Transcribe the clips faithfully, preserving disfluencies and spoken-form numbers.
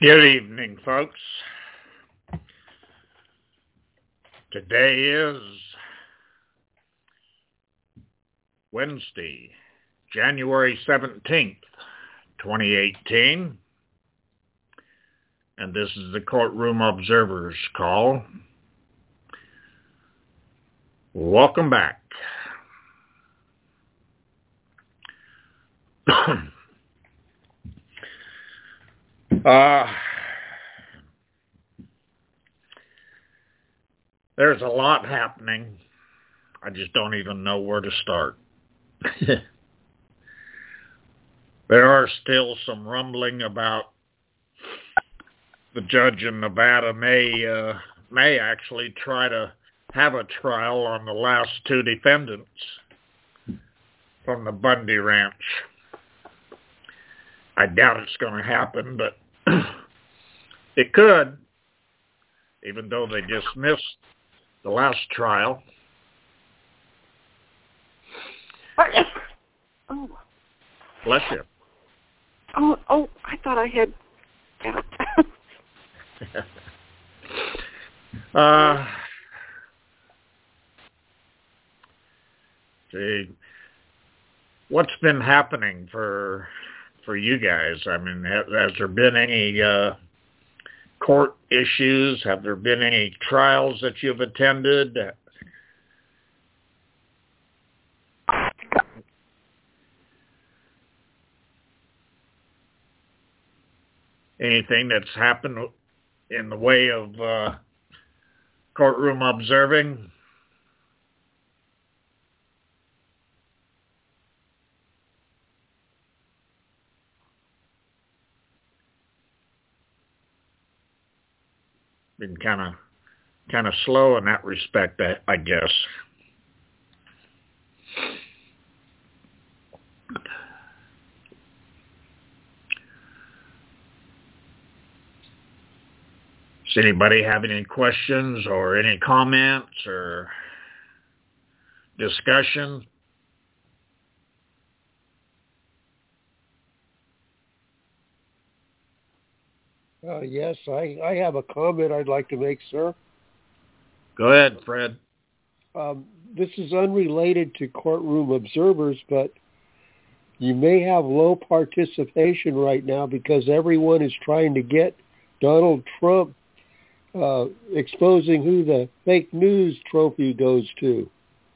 Good evening, folks. Today is Wednesday, January seventeenth, twenty eighteen, and this is the Courtroom Observer's Call. Welcome back. uh, there's a lot happening. I just don't even know where to start. There are still some rumbling about the judge in Nevada may uh, may actually try to have a trial on the last two defendants from the Bundy Ranch. I doubt it's going to happen, but it could, even though they dismissed the last trial. Oh. Bless you. Oh, oh, I thought I had... uh, see, what's been happening for for you guys? I mean, has, has there been any uh, court issues? Have there been any trials that you've attended? Anything that's happened in the way of uh, courtroom observing? Been kind of kind of slow in that respect, I, I guess. Does anybody have any questions or any comments or discussion? Uh, yes, I, I have a comment I'd like to make, sir. Go ahead, Fred. Um, this is unrelated to courtroom observers, but you may have low participation right now because everyone is trying to get Donald Trump uh, exposing who the fake news trophy goes to.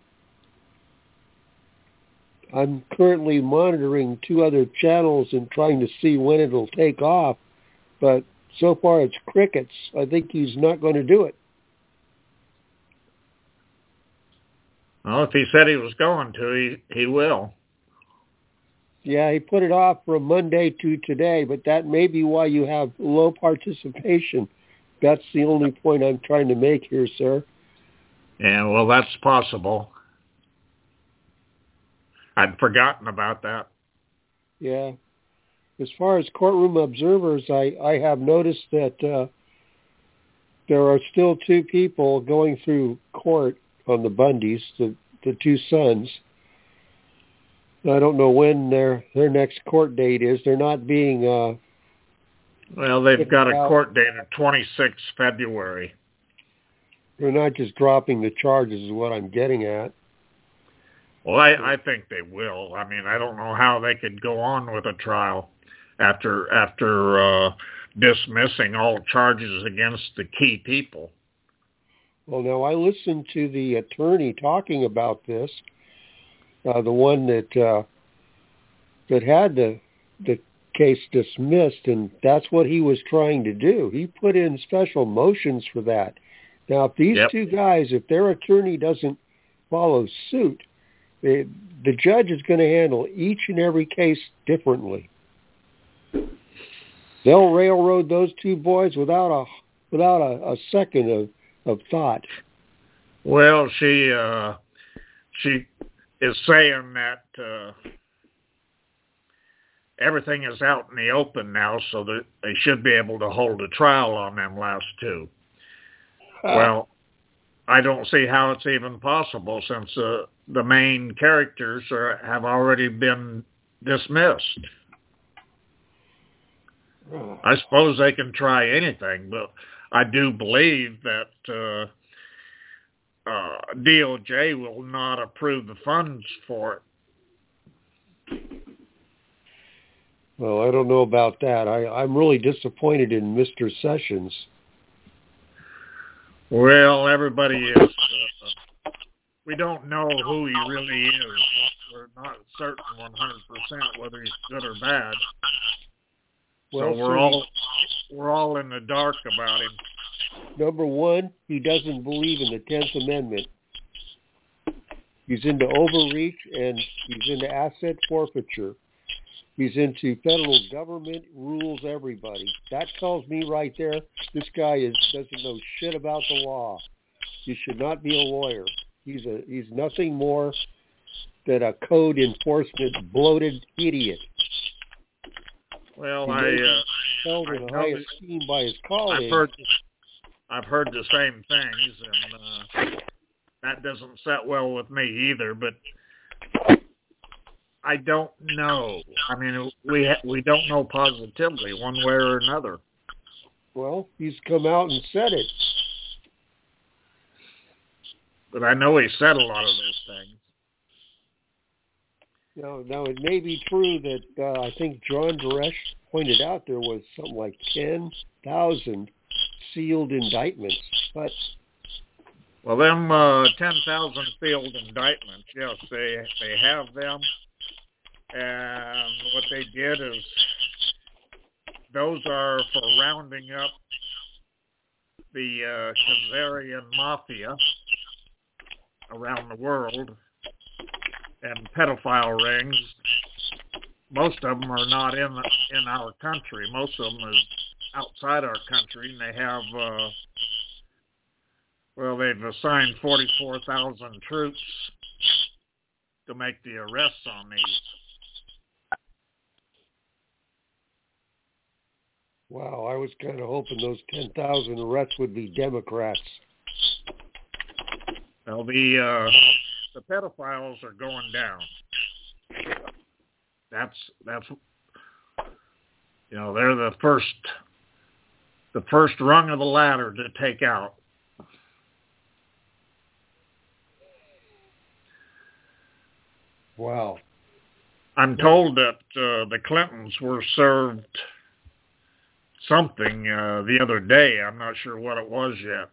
I'm currently monitoring two other channels and trying to see when it'll take off, but so far it's crickets. I think he's not going to do it. Well, if he said he was going to, he, he will. Yeah, he put it off from Monday to today, but that may be why you have low participation. That's the only point I'm trying to make here, sir. Yeah, well, that's possible. I'd forgotten about that. Yeah. As far as courtroom observers, I, I have noticed that uh, there are still two people going through court on the Bundys, the, the two sons. I don't know when their their next court date is. They're not being... Uh, well, they've got a court date of twenty-sixth February. They're not just dropping the charges is what I'm getting at. Well, I, I think they will. I mean, I don't know how they could go on with a trial after after uh, dismissing all charges against the key people. Well, now, I listened to the attorney talking about this, uh, the one that uh, that had the the case dismissed, and that's what he was trying to do. He put in special motions for that. Now, if these yep. two guys, if their attorney doesn't follow suit, the, the judge is going to handle each and every case differently. They'll railroad those two boys without a without a, a second of, of thought. Well, she uh, she is saying that uh, everything is out in the open now, so that they should be able to hold a trial on them last two. Uh, well, I don't see how it's even possible since uh, the main characters are, have already been dismissed. I suppose they can try anything, but I do believe that uh, uh, D O J will not approve the funds for it. Well, I don't know about that. I, I'm really disappointed in Mister Sessions. Well, everybody is. Uh, we don't know who he really is. We're not certain one hundred percent whether he's good or bad. Well, so we're sir, all we're all in the dark about him. Number one, he doesn't believe in the Tenth Amendment. He's into overreach and he's into asset forfeiture. He's into federal government rules everybody. That tells me right there, this guy is doesn't know shit about the law. You should not be a lawyer. He's a he's nothing more than a code enforcement bloated idiot. Well, he I uh, held in high esteem by his colleagues. I've heard I've heard the same things, and uh, that doesn't set well with me either. But I don't know. I mean, we ha- we don't know positively one way or another. Well, he's come out and said it. But I know he said a lot of those things. Now, now it may be true that uh, I think John Dresch pointed out there was something like ten thousand sealed indictments, but well, them uh, ten thousand sealed indictments, yes, they they have them. And what they did is those are for rounding up the uh, Khazarian mafia around the world and pedophile rings. Most of them are not in the, in our country. Most of them is outside our country, and they have, uh, well, they've assigned forty-four thousand troops to make the arrests on these. Wow, I was kind of hoping those ten thousand arrests would be Democrats. Well, the uh, the pedophiles are going down. That's that's you know they're the first the first rung of the ladder to take out. Wow. I'm told that uh, the Clintons were served something uh, the other day. I'm not sure what it was yet.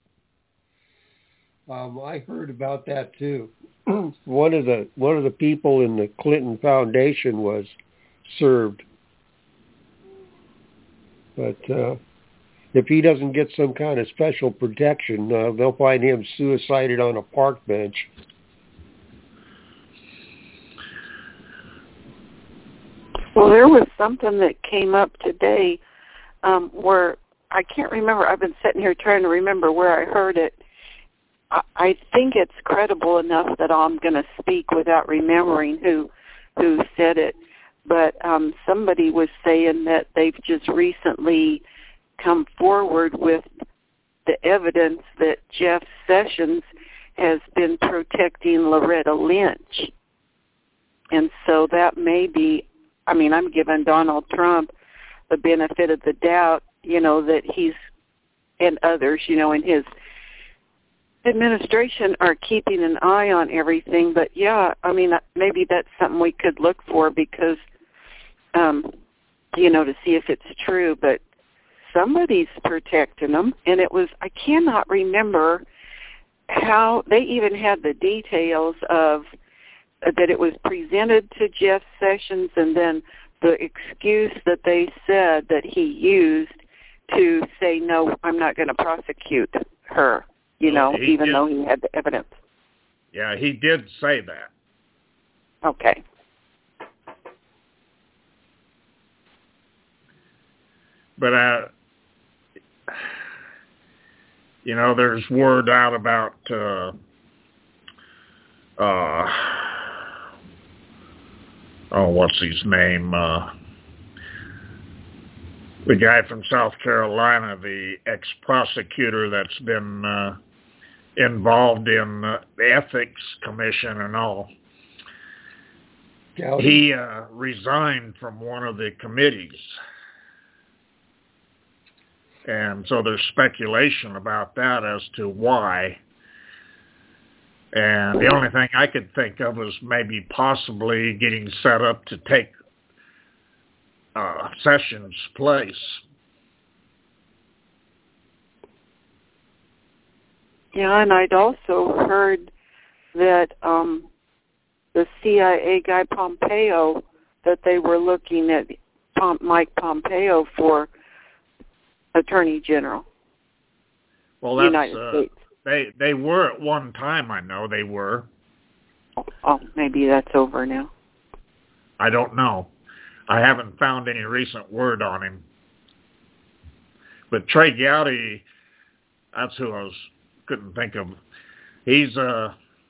Um, I heard about that too. one of the one of the people in the Clinton Foundation was served, but uh, if he doesn't get some kind of special protection, uh, they'll find him suicided on a park bench. Well, there was something that came up today um, where I can't remember. I've been sitting here trying to remember where I heard it. I, I think it's credible enough that I'm going to speak without remembering who who said it. But um, somebody was saying that they've just recently come forward with the evidence that Jeff Sessions has been protecting Loretta Lynch. And so that may be, I mean, I'm giving Donald Trump the benefit of the doubt, you know, that he's, and others, you know, in his administration are keeping an eye on everything. But, yeah, I mean, maybe that's something we could look for because, um, you know, to see if it's true. But somebody's protecting them, and it was, I cannot remember how they even had the details of that it was presented to Jeff Sessions and then the excuse that they said that he used to say, no, I'm not going to prosecute her, you know, he even did, though he had the evidence. Yeah, he did say that. Okay. But, uh, you know, there's word out about, uh, uh, oh, what's his name? Uh, the guy from South Carolina, the ex-prosecutor that's been uh, involved in uh, the Ethics Commission and all. Gowdy. He uh, resigned from one of the committees. And so there's speculation about that as to why. And the only thing I could think of is maybe possibly getting set up to take uh, Sessions' place. Yeah, and I'd also heard that um, the C I A guy Pompeo, that they were looking at Pom- Mike Pompeo for Attorney General. Well, that's, United uh, States. They they were at one time, I know they were. Oh, maybe that's over now. I don't know. I haven't found any recent word on him. But Trey Gowdy, that's who I was couldn't think of. He's uh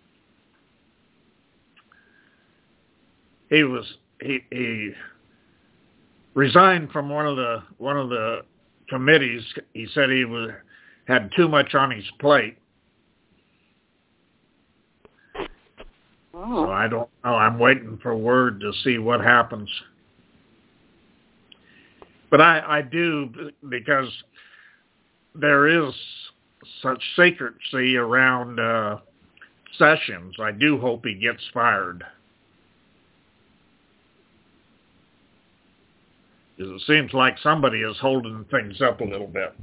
he was he he resigned from one of the one of the committees. He said he was had too much on his plate. Oh. So I don't know. I'm waiting for word to see what happens. But I, I do, because there is such secrecy around uh, Sessions. I do hope he gets fired. Because it seems like somebody is holding things up a little bit.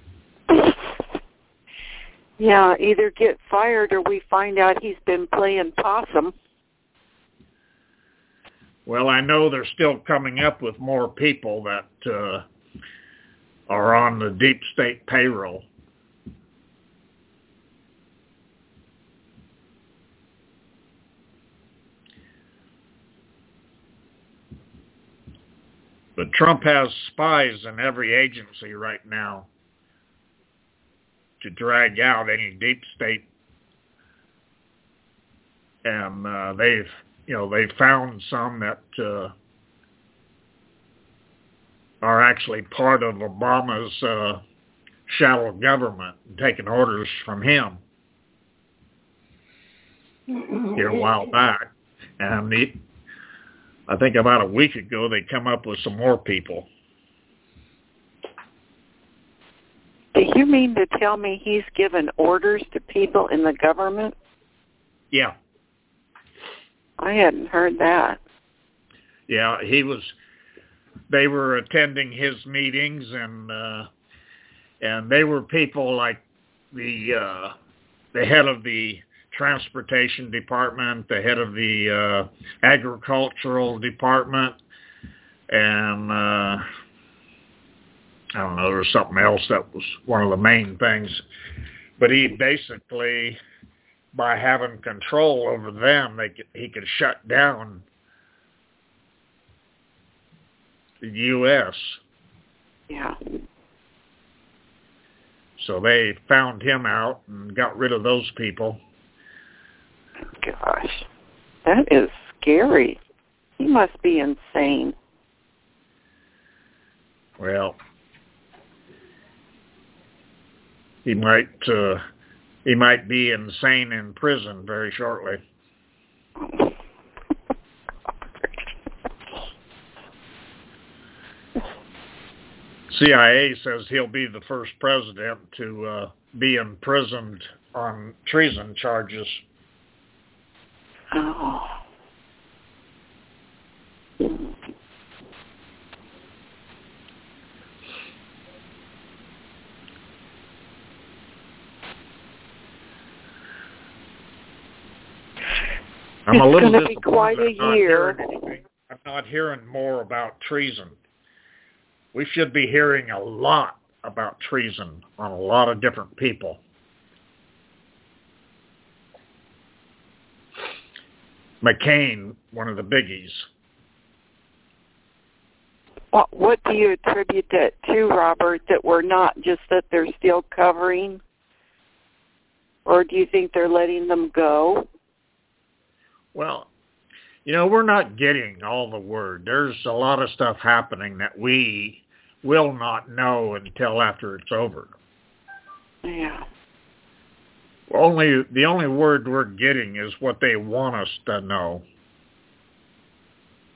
Yeah, either get fired or we find out he's been playing possum. Well, I know they're still coming up with more people that uh, are on the deep state payroll. But Trump has spies in every agency right now to drag out any deep state, and uh, they've, you know, they've found some that uh, are actually part of Obama's uh, shadow government, taking orders from him here a while back, and the, I think about a week ago they come up with some more people. Do you mean to tell me he's given orders to people in the government? Yeah. I hadn't heard that. Yeah, he was, they were attending his meetings, and uh, and they were people like the uh, the head of the transportation department, the head of the uh, agricultural department, and uh, I don't know, there was something else that was one of the main things. But he basically, by having control over them, they could, he could shut down the U S Yeah. So they found him out and got rid of those people. Gosh, that is scary. He must be insane. Well, he might uh, he might be insane in prison very shortly. C I A says he'll be the first president to uh, be imprisoned on treason charges. Oh. I'm a little It's going to be quite a disappointed I'm not year. hearing anything. I'm not hearing more about treason. We should be hearing a lot about treason on a lot of different people. McCain, one of the biggies. What, what do you attribute that to, Robert, that we're not, just that they're still covering? Or do you think they're letting them go? Well, you know, we're not getting all the word. There's a lot of stuff happening that we will not know until after it's over. Yeah. Only the only word we're getting is what they want us to know.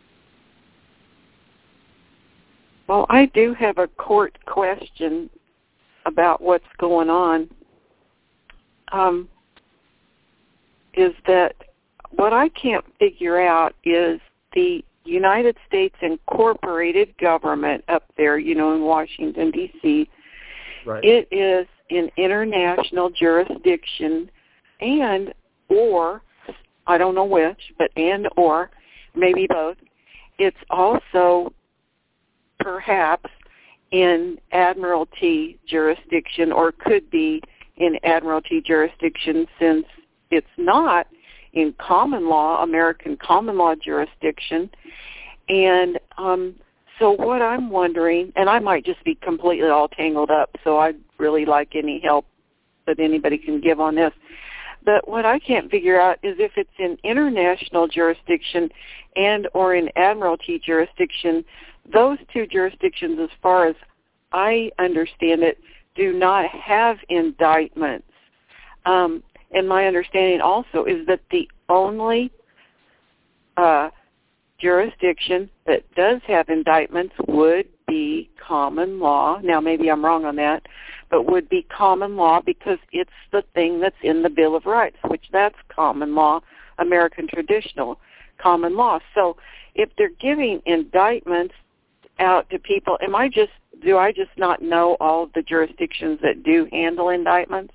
Well, I do have a court question. about what's going on um, is that what I can't figure out is the United States Incorporated government up there, you know, in Washington, D C Right. It is an international jurisdiction and or, I don't know which, but and or, maybe both. It's also perhaps in admiralty jurisdiction, or could be in admiralty jurisdiction, since it's not in common law, American common law jurisdiction. And um, so what I'm wondering, and I might just be completely all tangled up, so I'd really like any help that anybody can give on this. But what I can't figure out is if it's in international jurisdiction and or in admiralty jurisdiction, those two jurisdictions, as far as I understand it, do not have indictments. Um, and my understanding also is that the only uh, jurisdiction that does have indictments would be common law. Now, maybe I'm wrong on that, but would be common law because it's the thing that's in the Bill of Rights, which that's common law, American traditional common law. So if they're giving indictments out to people, am I just, do I just not know all of the jurisdictions that do handle indictments?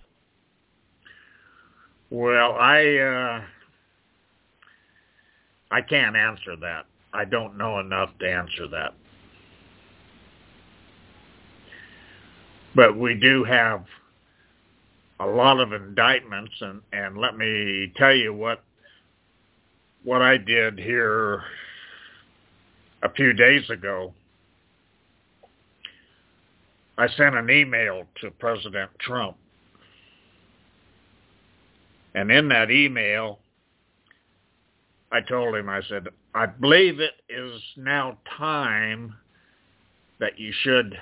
Well, I uh, I can't answer that. I don't know enough to answer that. But we do have a lot of indictments, and, and let me tell you what what I did here a few days ago. I sent an email to President Trump. And in that email, I told him, I said, I believe it is now time that you should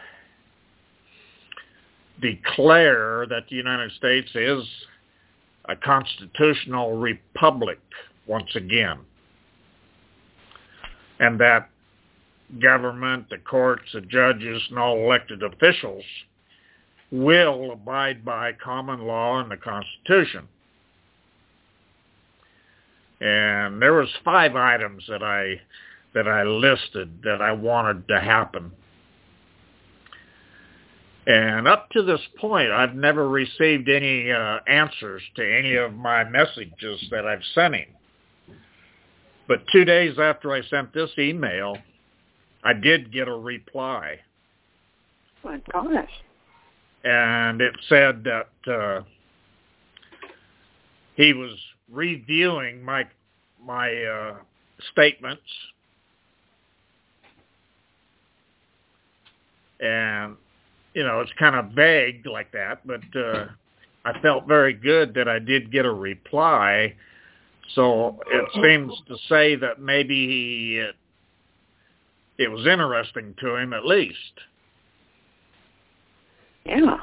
declare that the United States is a constitutional republic once again. And that government, the courts, the judges, and all elected officials will abide by common law and the Constitution. And there was five items that I that I listed that I wanted to happen. And up to this point, I've never received any uh, answers to any of my messages that I've sent him. But two days after I sent this email, I did get a reply. My gosh. And it said that uh, he was reviewing my my uh, statements, and you know, it's kind of vague like that, but uh, I felt very good that I did get a reply. So it seems to say that maybe he, it, it was interesting to him at least. Yeah.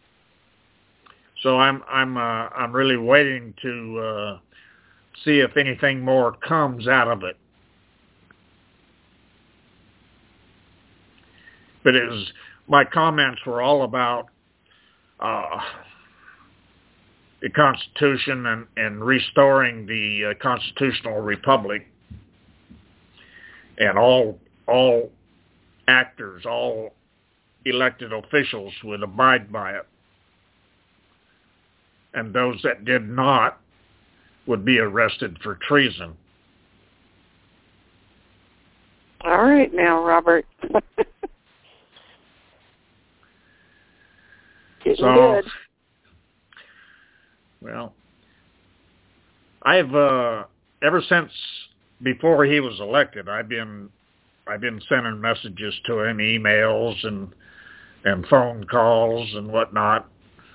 So I'm I'm uh, I'm really waiting to uh, see if anything more comes out of it. But it was, my comments were all about uh, the Constitution and, and restoring the uh, constitutional republic, and all all actors, all elected officials would abide by it. And those that did not would be arrested for treason. All right now, Robert. Getting so, good. Well, I've uh, ever since before he was elected, I've been I've been sending messages to him, emails and and phone calls and whatnot.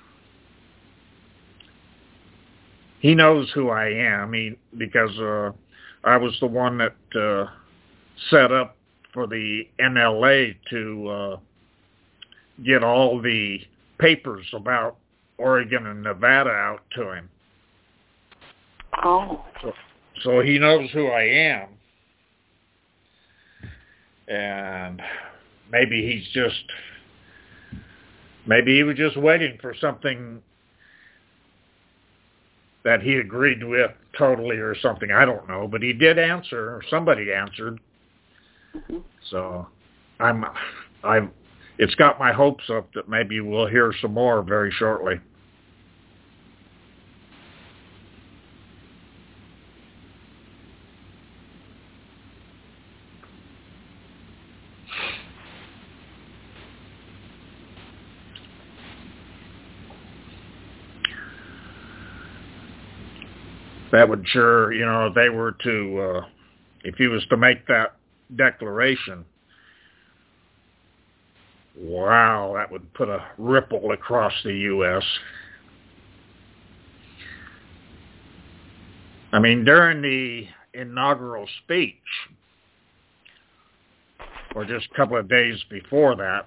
He knows who I am, he, because uh, I was the one that uh, set up for the N L A to uh, get all the papers about Oregon and Nevada out to him. Oh. So, so he knows who I am. And maybe he's just Maybe he was just waiting for something that he agreed with totally or something. I don't know, but he did answer, or somebody answered. Mm-hmm. So I'm, I've, it's got my hopes up that maybe we'll hear some more very shortly. That would sure, you know, if they were to, uh, if he was to make that declaration, wow, that would put a ripple across the U S I mean, during the inaugural speech, or just a couple of days before that,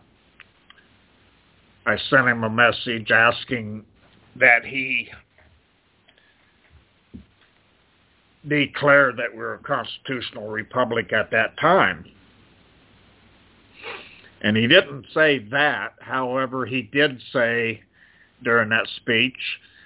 I sent him a message asking that he declared that we're a constitutional republic at that time. And he didn't say that. However, he did say during that speech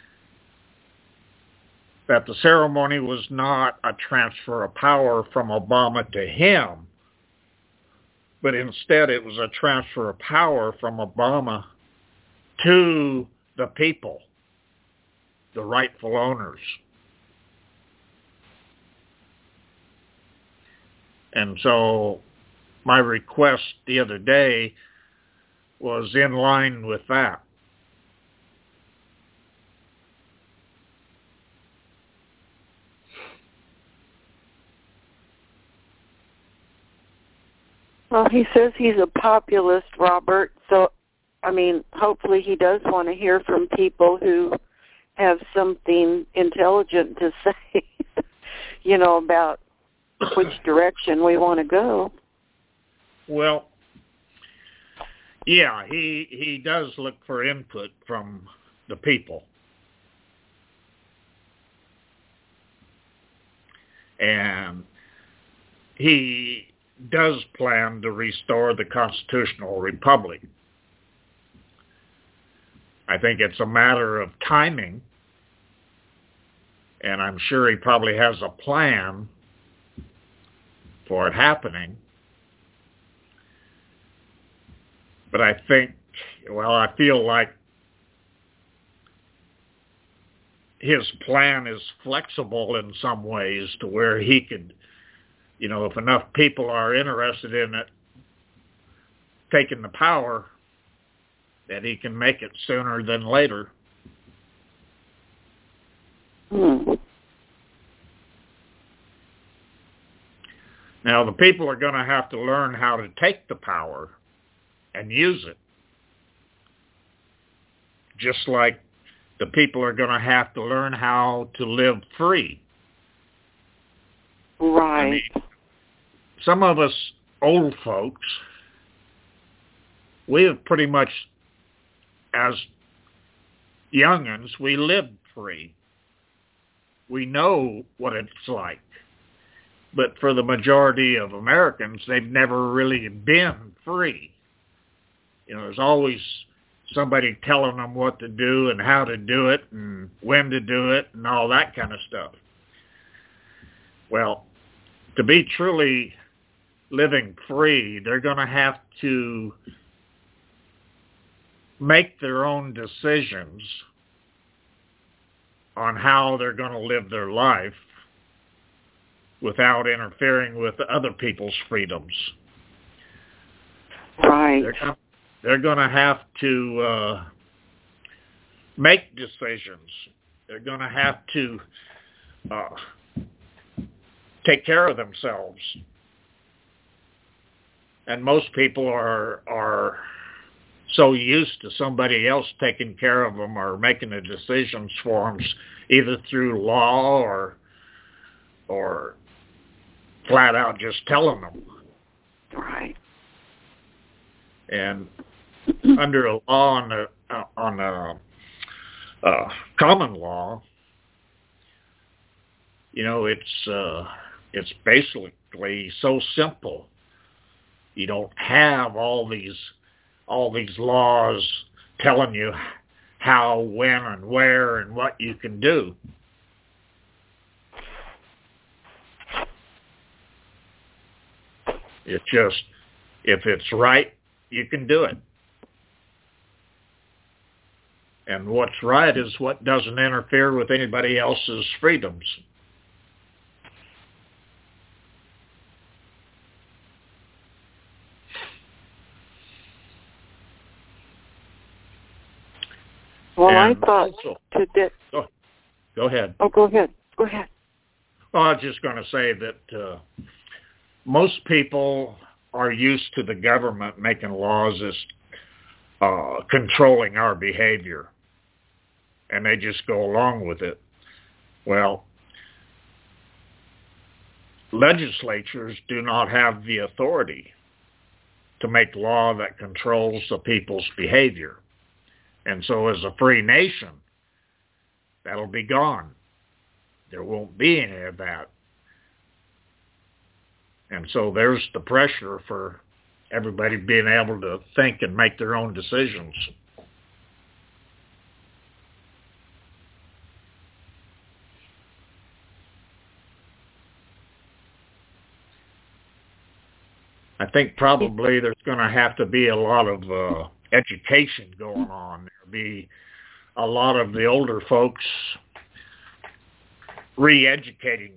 that the ceremony was not a transfer of power from Obama to him, but instead it was a transfer of power from Obama to the people, the rightful owners. And so my request the other day was in line with that. Well, he says he's a populist, Robert, so, I mean, hopefully he does want to hear from people who have something intelligent to say, you know, about which direction we want to go. Well, yeah, he he does look for input from the people. And he does plan to restore the constitutional republic. I think it's a matter of timing, and I'm sure he probably has a plan for it happening. But I think, well, I feel like his plan is flexible in some ways to where he could, you know, if enough people are interested in it, taking the power, that he can make it sooner than later. Hmm. Now, the people are going to have to learn how to take the power and use it. Just like the people are going to have to learn how to live free. Right. I mean, some of us old folks, we have pretty much, as young'uns, we lived free. We know what it's like. But for the majority of Americans, they've never really been free. You know, there's always somebody telling them what to do and how to do it and when to do it and all that kind of stuff. Well, to be truly living free, they're going to have to make their own decisions on how they're going to live their life without interfering with other people's freedoms. Right. They're gonna, they're going to have to uh, make decisions. They're going to have to uh, take care of themselves. And most people are are so used to somebody else taking care of them or making the decisions for them, either through law or or flat out just telling them. Right. And under a law on the uh, on a uh, common law, you know, it's uh, it's basically so simple. You don't have all these all these laws telling you how, when, and where, and what you can do. It's just, if it's right, you can do it. And what's right is what doesn't interfere with anybody else's freedoms. Well, And I thought also, today. Go, go ahead. Oh, go ahead. Go ahead. Well, I was just going to say that uh, most people are used to the government making laws as uh, controlling our behavior, and they just go along with it. Well, legislatures do not have the authority to make law that controls the people's behavior. And so as a free nation, that'll be gone. There won't be any of that. And so there's the pressure for everybody being able to think and make their own decisions. I think probably there's going to have to be a lot of uh, education going on. There'll be a lot of the older folks re-educating.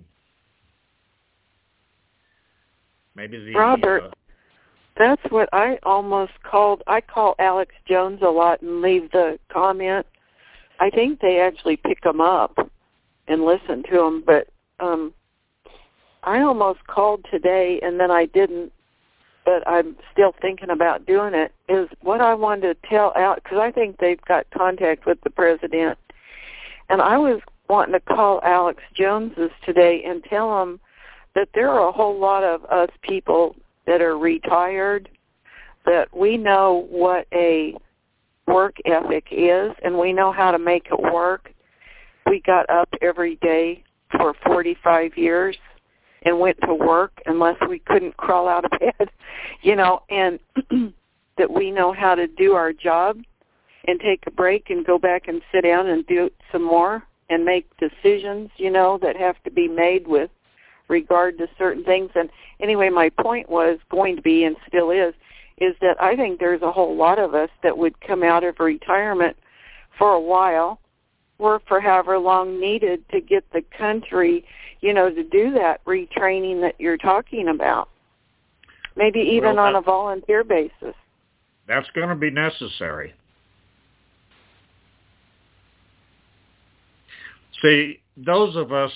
Maybe the Robert, uh, that's what I almost called. I call Alex Jones a lot and leave the comment. I think they actually pick them up and listen to them, but um, I almost called today and then I didn't. But I'm still thinking about doing it, is what I wanted to tell out, because I think they've got contact with the president. And I was wanting to call Alex Joneses today and tell him that there are a whole lot of us people that are retired, that we know what a work ethic is, and we know how to make it work. We got up every day for forty-five years and went to work unless we couldn't crawl out of bed, you know, and that we know how to do our job and take a break and go back and sit down and do some more and make decisions, you know, that have to be made with regard to certain things. And anyway, my point was going to be, and still is, is that I think there's a whole lot of us that would come out of retirement for a while, work for however long needed to get the country, you know, to do that retraining that you're talking about. Maybe even well, on a volunteer basis. That's going to be necessary. See, those of us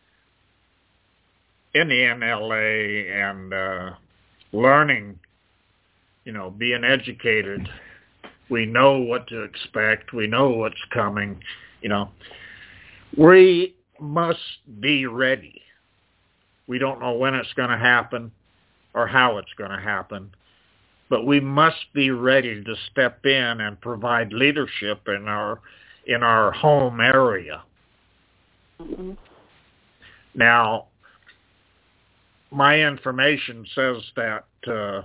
in the N L A and uh, learning, you know, being educated, we know what to expect. We know what's coming. You know, we must be ready. We don't know when it's going to happen or how it's going to happen, but we must be ready to step in and provide leadership in our in our home area. Mm-hmm. Now, my information says that uh,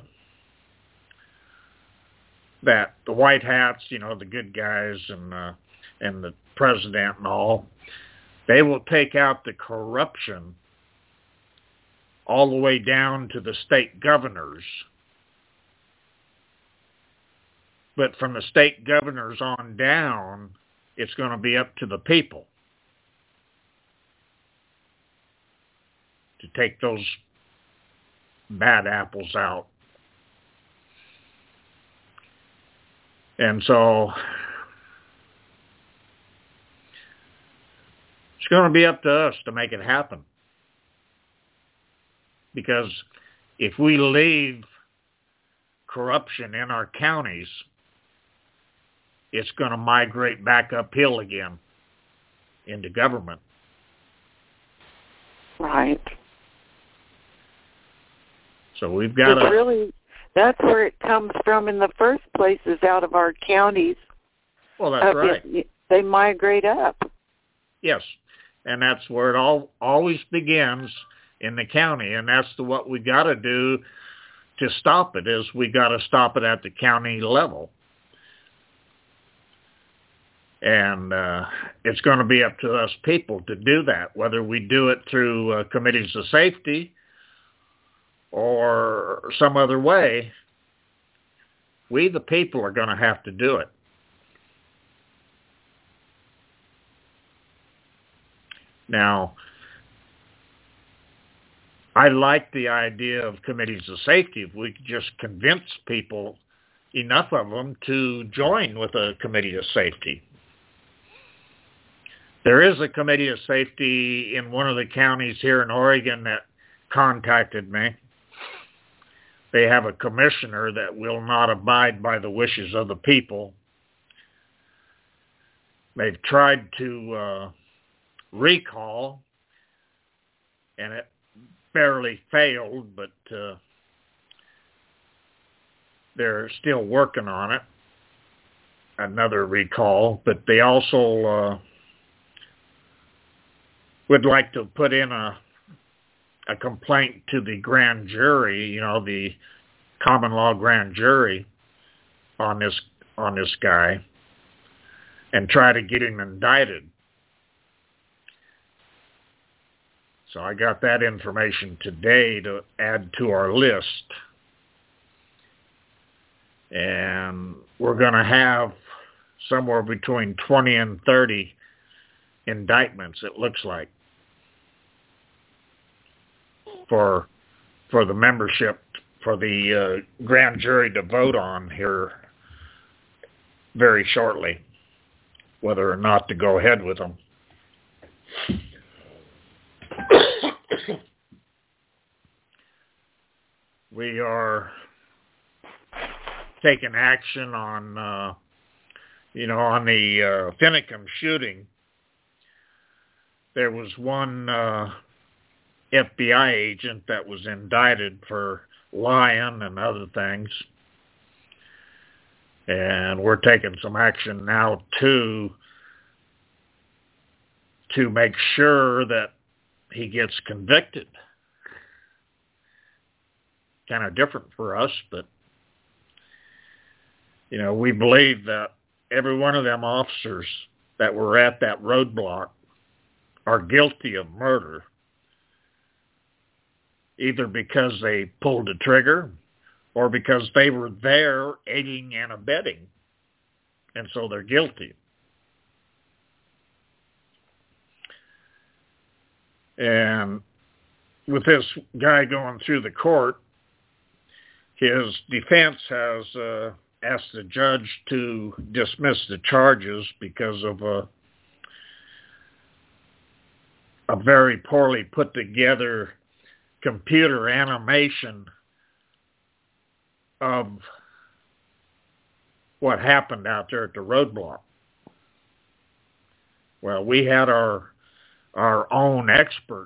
that the white hats, you know, the good guys and uh, and the president and all, they will take out the corruption all the way down to the state governors. But from the state governors on down, it's going to be up to the people to take those bad apples out. And so it's going to be up to us to make it happen. Because if we leave corruption in our counties, it's going to migrate back uphill again into government. Right. So we've got to... to... really, that's where it comes from in the first place, is out of our counties. Well, that's right. It, they migrate up. Yes. And that's where it all always begins, in the county. And that's the, what we got to do to stop it, is we got to stop it at the county level. And uh, it's going to be up to us people to do that, whether we do it through uh, committees of safety or some other way. We, the people, are going to have to do it. Now, I like the idea of committees of safety. If we could just convince people, enough of them, to join with a committee of safety. There is a committee of safety in one of the counties here in Oregon that contacted me. They have a commissioner that will not abide by the wishes of the people. They've tried to uh, recall, and it barely failed, but uh, they're still working on it, another recall. But they also uh, would like to put in a a complaint to the grand jury, you know, the common law grand jury on this on this guy, and try to get him indicted. So I got that information today to add to our list. And we're going to have somewhere between twenty and thirty indictments, it looks like, for for the membership, for the uh, grand jury to vote on here very shortly, whether or not to go ahead with them. We are taking action on, uh, you know, on the uh, Finicum shooting. There was one uh, F B I agent that was indicted for lying and other things. And we're taking some action now too, to make sure that he gets convicted. Kind of different for us, but, you know, we believe that every one of them officers that were at that roadblock are guilty of murder, either because they pulled the trigger or because they were there aiding and abetting, and so they're guilty. And with this guy going through the court, his defense has uh, asked the judge to dismiss the charges because of a, a very poorly put together computer animation of what happened out there at the roadblock. Well, we had our our own experts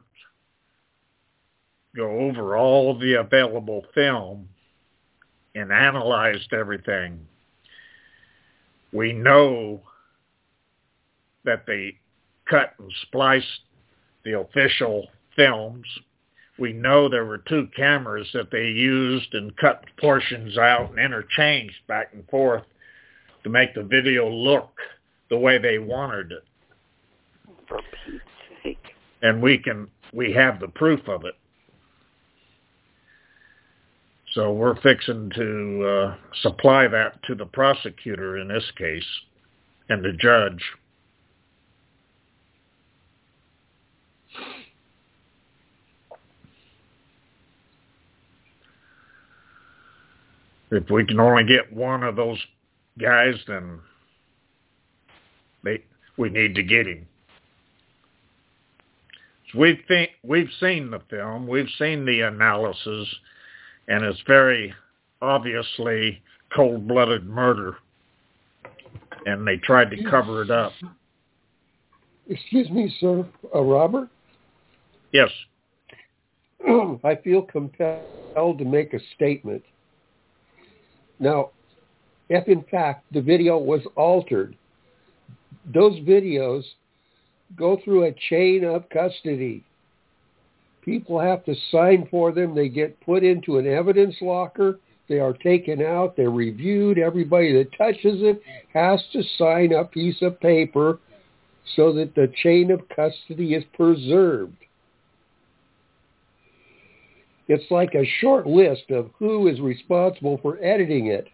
go over all the available film and analyzed everything. We know that they cut and spliced the official films. We know there were two cameras that they used and cut portions out and interchanged back and forth to make the video look the way they wanted it. For Pete's sake. And we can, we have the proof of it. So we're fixing to uh, supply that to the prosecutor in this case and the judge. If we can only get one of those guys, then they, we need to get him. So we've, th- we've seen the film, we've seen the analysis, and it's very obviously cold-blooded murder. And they tried to cover it up. Excuse me, sir. Uh, Robert? Yes. I feel compelled to make a statement. Now, if in fact the video was altered, those videos go through a chain of custody. People have to sign for them. They get put into an evidence locker. They are taken out. They're reviewed. Everybody that touches it has to sign a piece of paper so that the chain of custody is preserved. It's like a short list of who is responsible for editing it.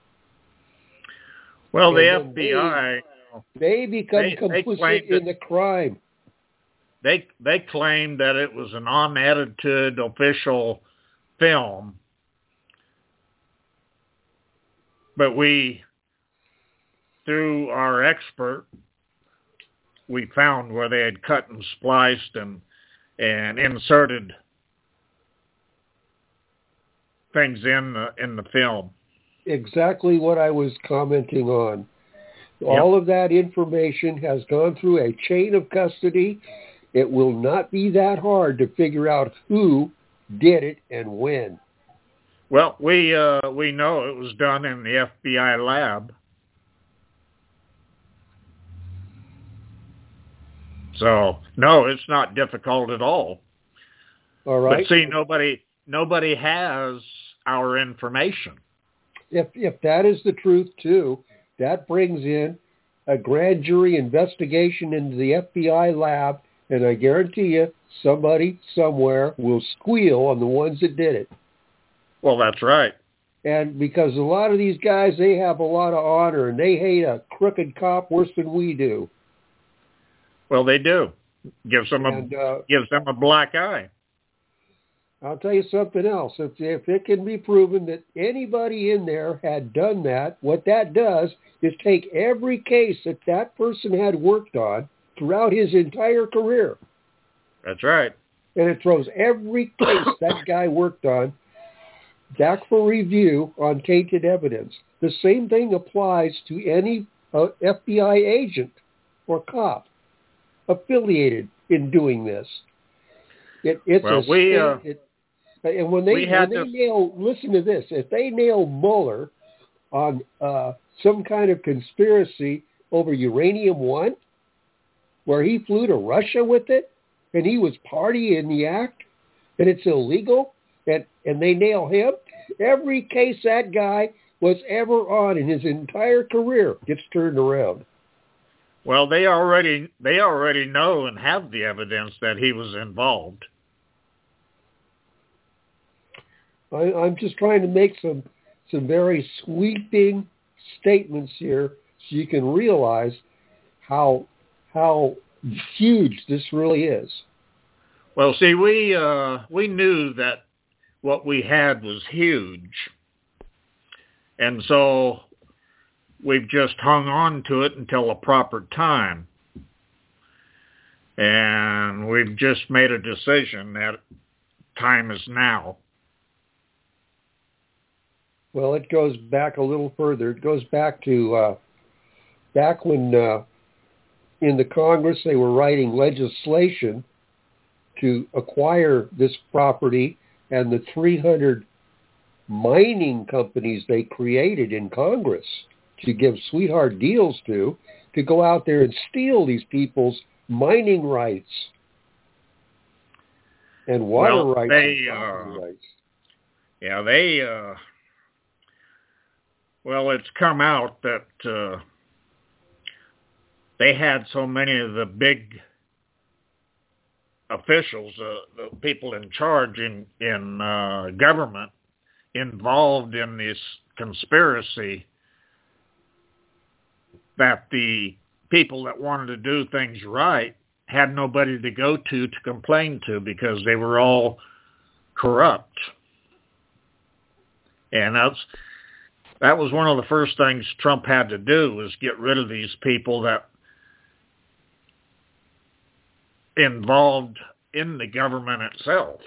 Well, and the F B I... They, they become they, complicit they in the crime. They, they claimed that it was an unedited official film. But we, through our expert, we found where they had cut and spliced and and inserted things in the in the film. Exactly what I was commenting on. All yep. of that information has gone through a chain of custody. It will not be that hard to figure out who did it and when. Well, we uh, we know it was done in the F B I lab. So, no, it's not difficult at all. All right. But see, nobody nobody has our information. If if that is the truth, too, that brings in a grand jury investigation into the F B I lab, and I guarantee you somebody somewhere will squeal on the ones that did it. Well, that's right. And because a lot of these guys, they have a lot of honor, and they hate a crooked cop worse than we do. Well, they do. Gives them and, a uh, gives them a black eye. I'll tell you something else. If, if it can be proven that anybody in there had done that, what that does is take every case that that person had worked on throughout his entire career. That's right. And it throws every case that guy worked on back for review on tainted evidence. The same thing applies to any uh, F B I agent or cop affiliated in doing this. It, it's well, a we, state, uh, it, and when they, when they to... nail, listen to this, if they nail Mueller on uh, some kind of conspiracy over Uranium One, where he flew to Russia with it, and he was party in the act, and it's illegal, and, and they nail him, every case that guy was ever on in his entire career gets turned around. Well, they already they already know and have the evidence that he was involved. I, I'm just trying to make some some very sweeping statements here so you can realize how how huge this really is. Well, see, we uh, we knew that what we had was huge, and so we've just hung on to it until a proper time. And we've just made a decision that time is now. Well, it goes back a little further. It goes back to uh, back when uh, in the Congress they were writing legislation to acquire this property, and the three hundred mining companies they created in Congress to give sweetheart deals to, to go out there and steal these people's mining rights and water well, rights they, and property uh, rights. Yeah, they, uh, well, it's come out that uh, they had so many of the big officials, uh, the people in charge in, in uh, government, involved in this conspiracy, that the people that wanted to do things right had nobody to go to to complain to because they were all corrupt. And that's that was one of the first things Trump had to do, was get rid of these people that involved in the government itself.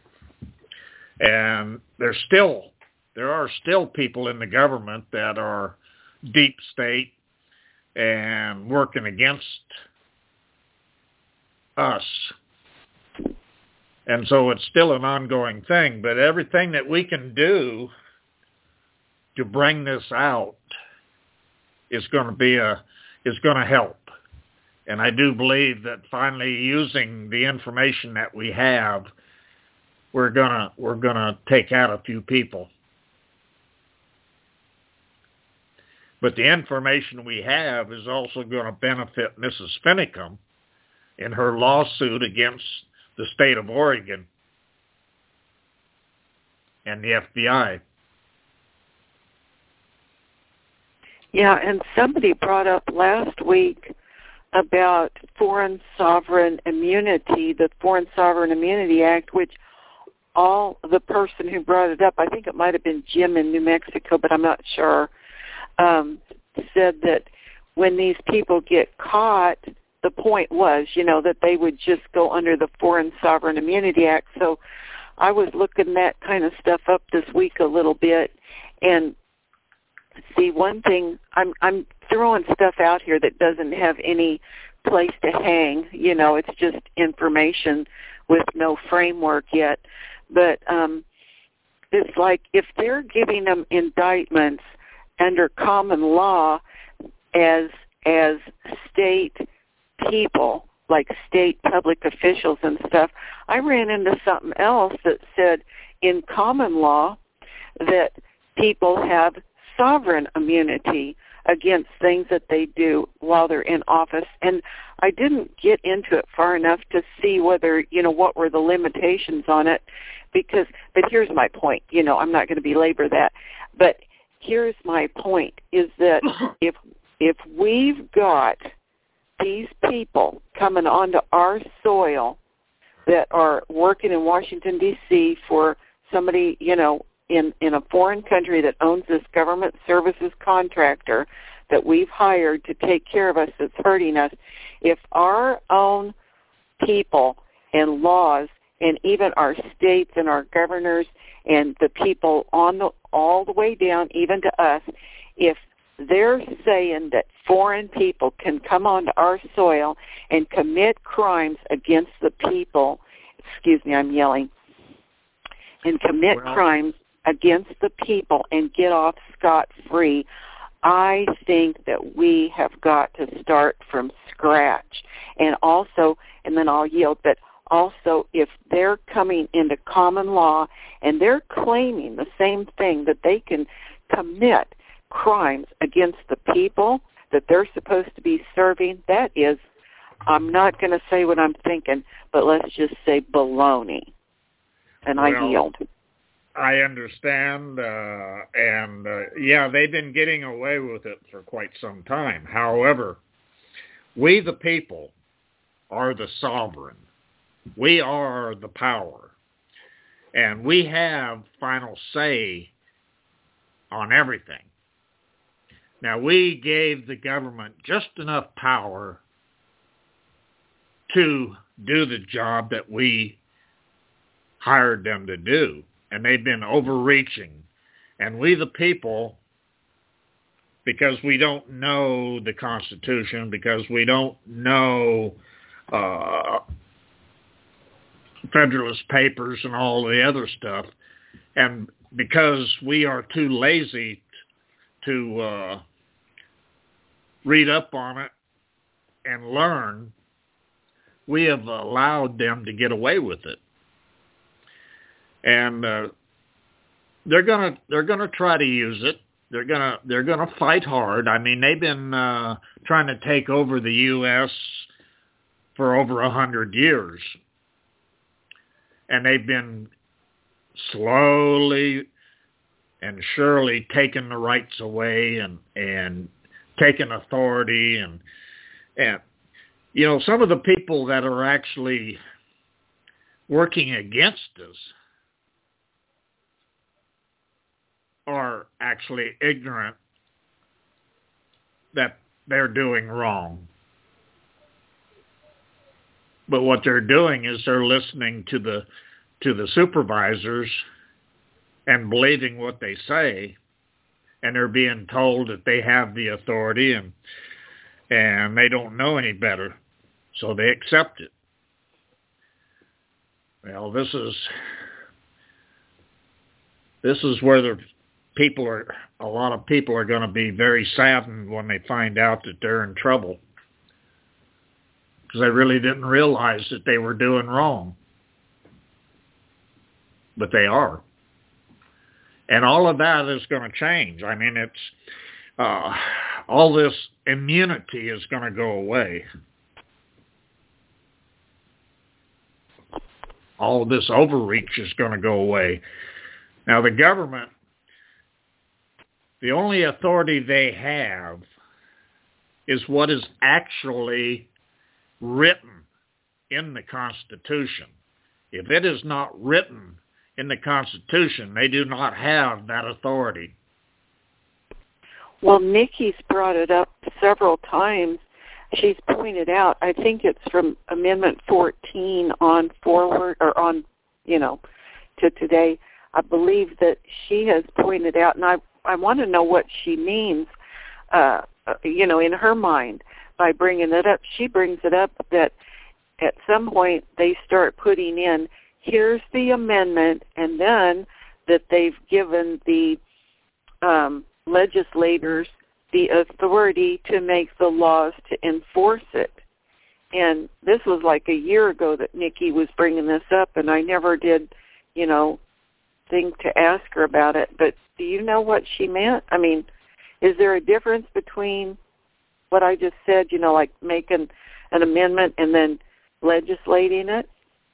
And there's still there are still people in the government that are deep state and working against us. And so it's still an ongoing thing, but everything that we can do to bring this out is going to be a is going to help. And I do believe that finally, using the information that we have, we're gonna we're gonna take out a few people. But the information we have is also going to benefit Missus Finicum in her lawsuit against the state of Oregon and the F B I. Yeah, and somebody brought up last week about Foreign Sovereign Immunity, the Foreign Sovereign Immunity Act, which all the person who brought it up, I think it might have been Jim in New Mexico, but I'm not sure, um, said that when these people get caught, the point was, you know, that they would just go under the Foreign Sovereign Immunity Act. So I was looking that kind of stuff up this week a little bit, and see, one thing, I'm I'm throwing stuff out here that doesn't have any place to hang. You know, it's just information with no framework yet. But um, it's like if they're giving them indictments under common law as as state people, like state public officials and stuff, I ran into something else that said in common law that people have sovereign immunity against things that they do while they're in office. And I didn't get into it far enough to see whether, you know, what were the limitations on it, because, but here's my point, you know, I'm not going to belabor that, but here's my point, is that if if we've got these people coming onto our soil that are working in Washington, D C for somebody, you know, in, in a foreign country that owns this government services contractor that we've hired to take care of us that's hurting us, if our own people and laws and even our states and our governors and the people on the all the way down, even to us, if they're saying that foreign people can come onto our soil and commit crimes against the people, excuse me, I'm yelling, and commit well, crimes against the people and get off scot-free, I think that we have got to start from scratch. And also, and then I'll yield, but also if they're coming into common law and they're claiming the same thing, that they can commit crimes against the people that they're supposed to be serving, that is, I'm not going to say what I'm thinking, but let's just say baloney. And well, I yield. I understand, uh, and uh, yeah, they've been getting away with it for quite some time. However, we the people are the sovereign. We are the power, and we have final say on everything. Now, we gave the government just enough power to do the job that we hired them to do, and they've been overreaching. And we the people, because we don't know the Constitution, because we don't know uh, Federalist Papers and all the other stuff, and because we are too lazy to uh, read up on it and learn, we have allowed them to get away with it. And uh, they're gonna they're gonna try to use it. They're gonna they're gonna fight hard. I mean, they've been uh, trying to take over the U S for over a hundred years, and they've been slowly and surely taking the rights away and and taking authority and and you know, some of the people that are actually working against us are actually ignorant that they're doing wrong. But what they're doing is they're listening to the to the supervisors and believing what they say, and they're being told that they have the authority and and they don't know any better, so they accept it. Well, this is this is where the people are, a lot of people are going to be very saddened when they find out that they're in trouble, because they really didn't realize that they were doing wrong. But they are. And all of that is going to change. I mean, it's uh, all this immunity is going to go away. All of this overreach is going to go away. Now, the government, the only authority they have is what is actually written in the Constitution. If it is not written in the Constitution, they do not have that authority. Well, Nikki's brought it up several times. She's pointed out, I think it's from Amendment fourteen on forward, or on, you know, to today. I believe that she has pointed out, and I, I want to know what she means, uh, you know, in her mind by bringing it up. She brings it up that at some point they start putting in, here's the amendment, and then that they've given the um, legislators the authority to make the laws to enforce it. And this was like a year ago that Nikki was bringing this up, and I never did, you know, think to ask her about it. But do you know what she meant? I mean, is there a difference between what I just said, you know, like making an amendment and then legislating it?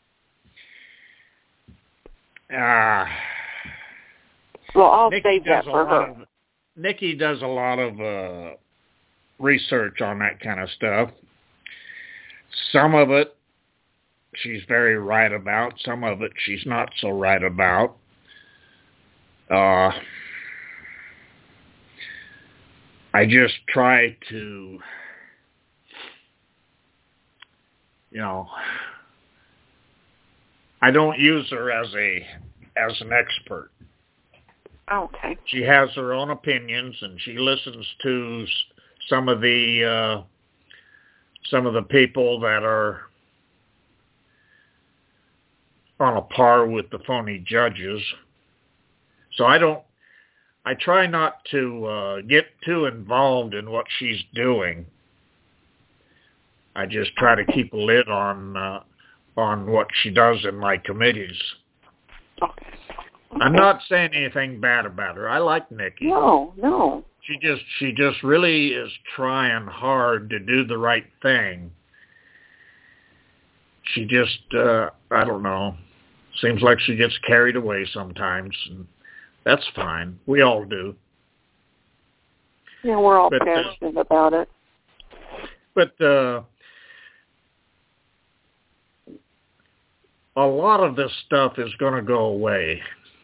Uh, well, I'll Nikki save that for her. Of, Nikki does a lot of uh, research on that kind of stuff. Some of it she's very right about. Some of it she's not so right about. Uh, I just try to, you know, I don't use her as a as an expert. Okay. She has her own opinions, and she listens to some of the uh, some of the people that are on a par with the phony judges. So I don't. I try not to uh, get too involved in what she's doing. I just try to keep a lid on uh, on what she does in my committees. Okay. I'm not saying anything bad about her. I like Nikki. No, no. She just she just really is trying hard to do the right thing. She just uh, I don't know. Seems like she gets carried away sometimes, and that's fine. We all do. Yeah, we're all but, passionate uh, about it. But uh, a lot of this stuff is going to go away.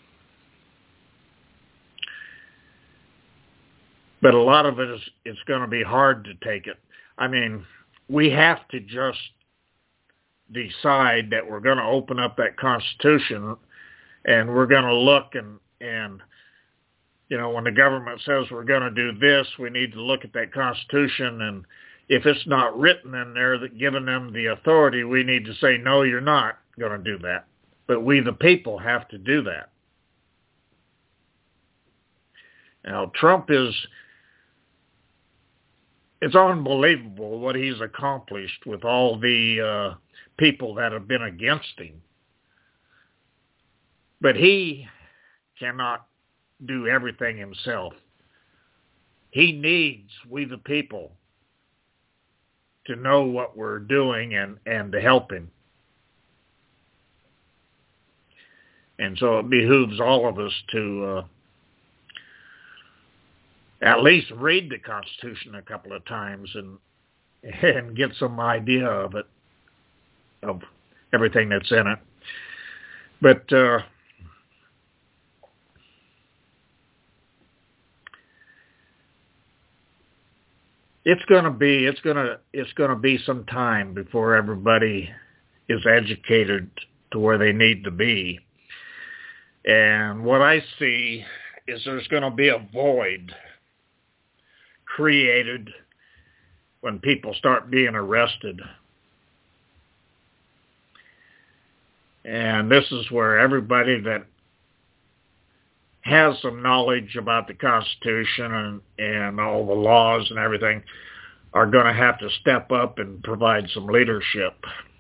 But a lot of it is it's going to be hard to take it. I mean, we have to just decide that we're going to open up that Constitution, and we're going to look and, and, you know, when the government says we're going to do this, we need to look at that Constitution, and if it's not written in there that giving them the authority, we need to say, no, you're not going to do that. But we, the people, have to do that. Now, Trump is, it's unbelievable what he's accomplished with all the uh, people that have been against him. But he cannot do everything himself. He needs we the people to know what we're doing and, and to help him. And so it behooves all of us to uh, at least read the Constitution a couple of times and and get some idea of it, of everything that's in it. But uh, it's going to be it's going to it's going to be some time before everybody is educated to where they need to be. And what I see is there's going to be a void created when people start being arrested. And this is where everybody that has some knowledge about the Constitution and, and all the laws and everything are going to have to step up and provide some leadership.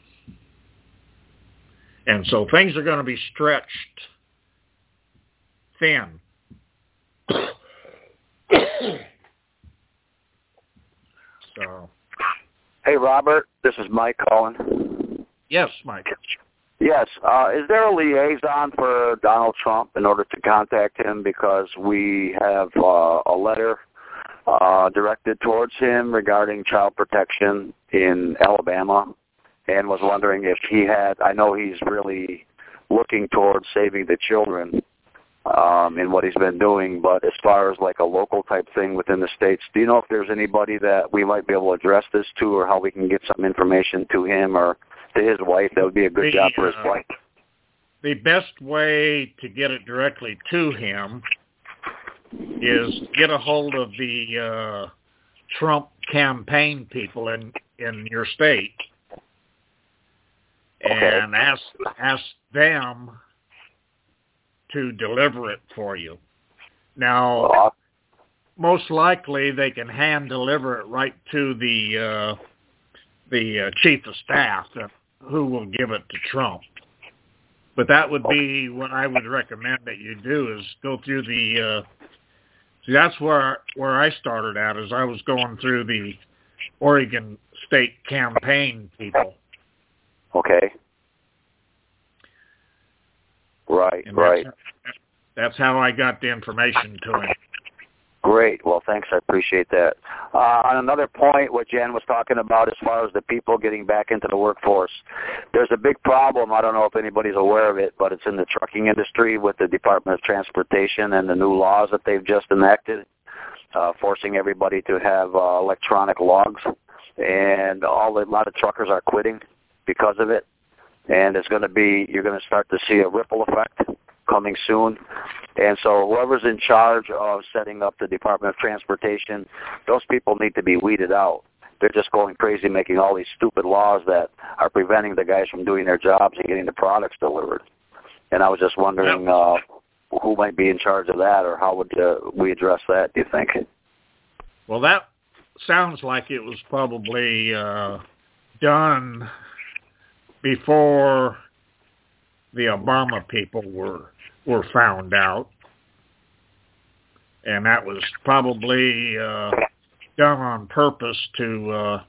And so things are going to be stretched thin. Uh, hey, Robert, this is Mike calling. yes, Mike. Yes. Uh, is there a liaison for Donald Trump in order to contact him? Because we have uh, a letter uh, directed towards him regarding child protection in Alabama, and was wondering if he had, I know he's really looking towards saving the children um, in what he's been doing, but as far as like a local type thing within the states, do you know if there's anybody that we might be able to address this to, or how we can get some information to him or to his wife? That would be a good the, job for his uh, wife. The best way to get it directly to him is get a hold of the uh, Trump campaign people in, in your state and Okay. ask ask them to deliver it for you. Now, Uh, most likely they can hand deliver it right to the uh, the uh, chief of staff, uh, who will give it to Trump. But that would be what I would recommend that you do, is go through the. Uh, see, that's where where I started at. Is I was going through the Oregon state campaign people. Okay. Right, And right. That's, that's how I got the information to him. Great. Well, thanks. I appreciate that. Uh, on another point, what Jen was talking about as far as the people getting back into the workforce, there's a big problem. I don't know if anybody's aware of it, but it's in the trucking industry with the Department of Transportation and the new laws that they've just enacted, uh, forcing everybody to have uh, electronic logs. And all the, a lot of truckers are quitting because of it. And it's going to be, you're going to start to see a ripple effect coming soon. And so whoever's in charge of setting up the Department of Transportation, those people need to be weeded out. They're just going crazy making all these stupid laws that are preventing the guys from doing their jobs and getting the products delivered. And I was just wondering uh, who might be in charge of that, or how would uh, we address that, do you think? Well, that sounds like it was probably uh, done before the Obama people were were found out, and that was probably uh, done on purpose to uh,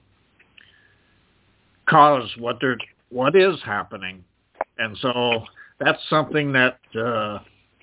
cause what they're what is happening, and so that's something that uh,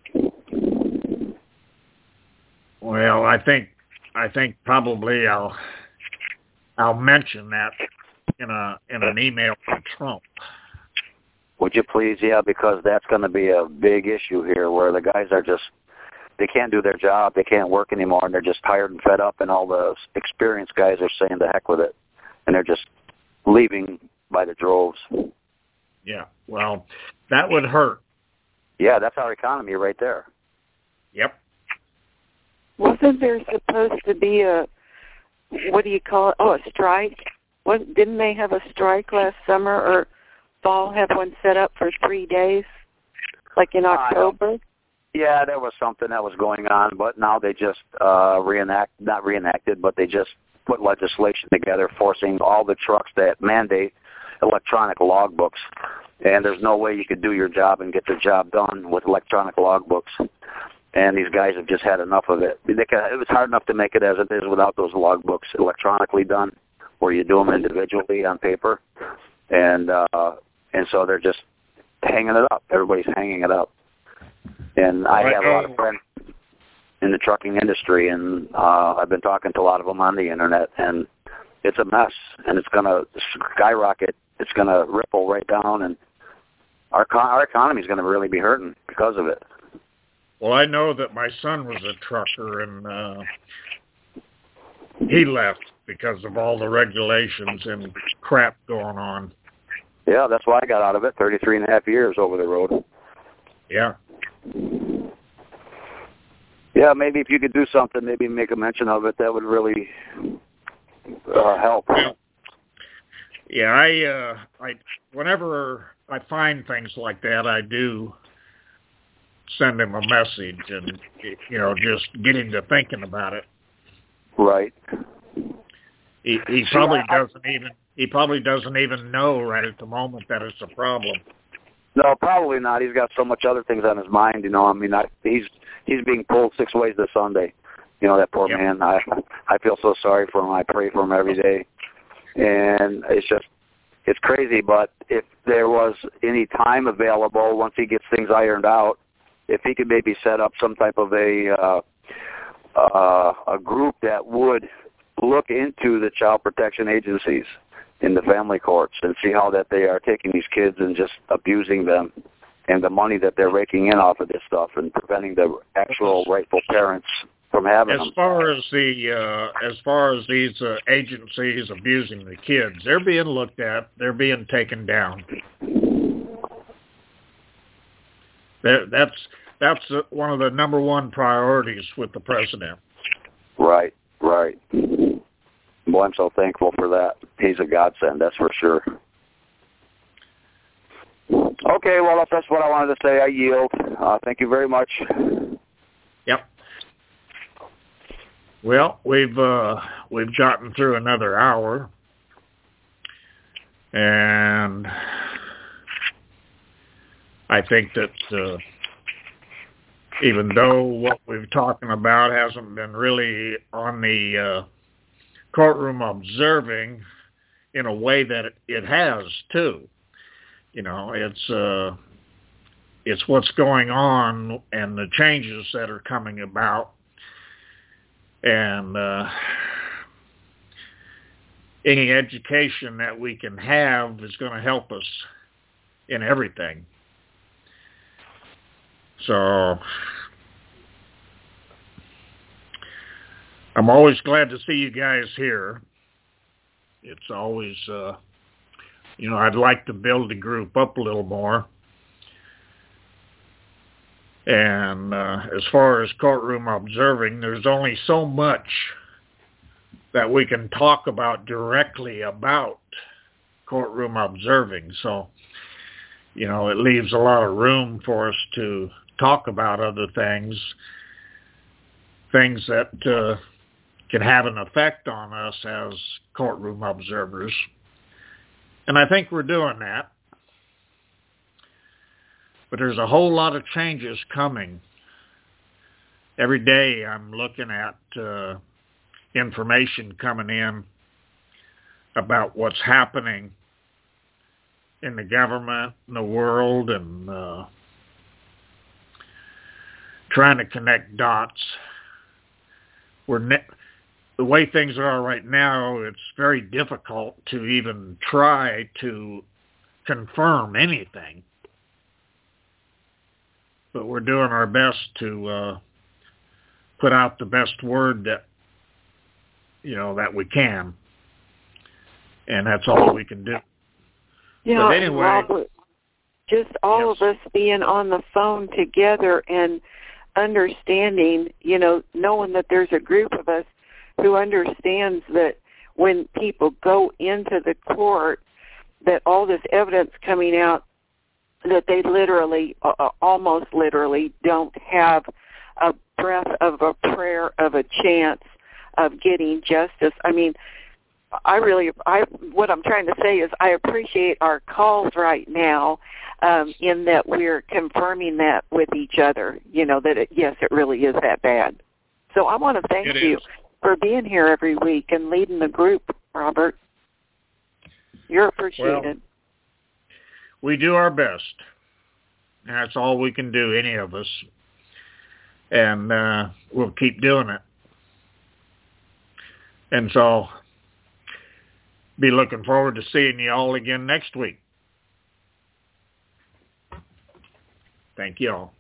well, I think I think probably I'll I'll mention that in a in an email to Trump. Would you please? Yeah, because that's going to be a big issue here, where the guys are just, they can't do their job, they can't work anymore, and they're just tired and fed up, and all the experienced guys are saying the heck with it, and they're just leaving by the droves. Yeah, well, that would hurt. Yeah, that's our economy right there. Yep. Wasn't there supposed to be a, what do you call it? Oh, a strike? Was, didn't they have a strike last summer, or fall have one set up for three days, like in October? Uh, yeah, there was something that was going on, but now they just uh, reenact, not reenacted, but they just put legislation together forcing all the trucks that mandate electronic logbooks. And there's no way you could do your job and get the job done with electronic logbooks. And these guys have just had enough of it. They can, it was hard enough to make it as it is without those logbooks electronically done, where you do them individually on paper. And uh, and so they're just hanging it up. Everybody's hanging it up. And I have a lot of friends in the trucking industry, and uh, I've been talking to a lot of them on the internet, and it's a mess, and it's going to skyrocket. It's going to ripple right down, and our our economy is going to really be hurting because of it. Well, I know that my son was a trucker, and uh, he left because of all the regulations and crap going on. Yeah, that's why I got out of it. Thirty-three and a half years over the road. Yeah. Yeah, maybe if you could do something, maybe make a mention of it, that would really uh, help. Well, yeah, I, uh, I, whenever I find things like that, I do send him a message and, you know, just get him to thinking about it. Right. He, he probably doesn't even, he probably doesn't even know right at the moment that it's a problem. No, probably not. He's got so much other things on his mind, you know. I mean, I, he's he's being pulled six ways this Sunday, You know, that poor yep. man. I I feel so sorry for him. I pray for him every day. And it's just, it's crazy. But if there was any time available, once he gets things ironed out, if he could maybe set up some type of a uh, uh, a group that would look into the child protection agencies in the family courts and see how that they are taking these kids and just abusing them, and the money that they're raking in off of this stuff and preventing the actual rightful parents from having as them. Far as the uh, as far as these uh, agencies abusing the kids, they're being looked at. They're being taken down. They're, that's that's one of the number one priorities with the president. Right, right. Boy, I'm so thankful for that. He's a godsend, that's for sure. Okay, well, if that's what I wanted to say, I yield. Uh, thank you very much. Yep. Well, we've uh, we've gotten through another hour, and I think that uh, even though what we've talking about hasn't been really on the uh, courtroom observing, in a way that it, it has too. You know, it's uh, it's what's going on and the changes that are coming about. And uh, any education that we can have is going to help us in everything. So I'm always glad to see you guys here. It's always, uh, you know, I'd like to build the group up a little more. And uh, as far as courtroom observing, there's only so much that we can talk about directly about courtroom observing. So, you know, it leaves a lot of room for us to talk about other things, things that uh, can have an effect on us as courtroom observers. And I think we're doing that. But there's a whole lot of changes coming. Every day I'm looking at uh, information coming in about what's happening in the government, in the world, and uh, trying to connect dots. We're ne- the way things are right now, it's very difficult to even try to confirm anything. But we're doing our best to uh, put out the best word that, you know, that we can. And that's all we can do. Yeah, but anyway, Robert, just all yes. of us being on the phone together and understanding, you know, knowing that there's a group of us who understands that when people go into the court, that all this evidence coming out, that they literally, uh, almost literally, don't have a breath of a prayer of a chance of getting justice. I mean, I really, I what I'm trying to say is I appreciate our calls right now, um, in that we're confirming that with each other, you know, that, it, yes, it really is that bad. So I want to thank it you is. for being here every week and leading the group, Robert. You're appreciated. Well, we do our best. That's all we can do, any of us. And uh, we'll keep doing it. And so, be looking forward to seeing you all again next week. Thank you all.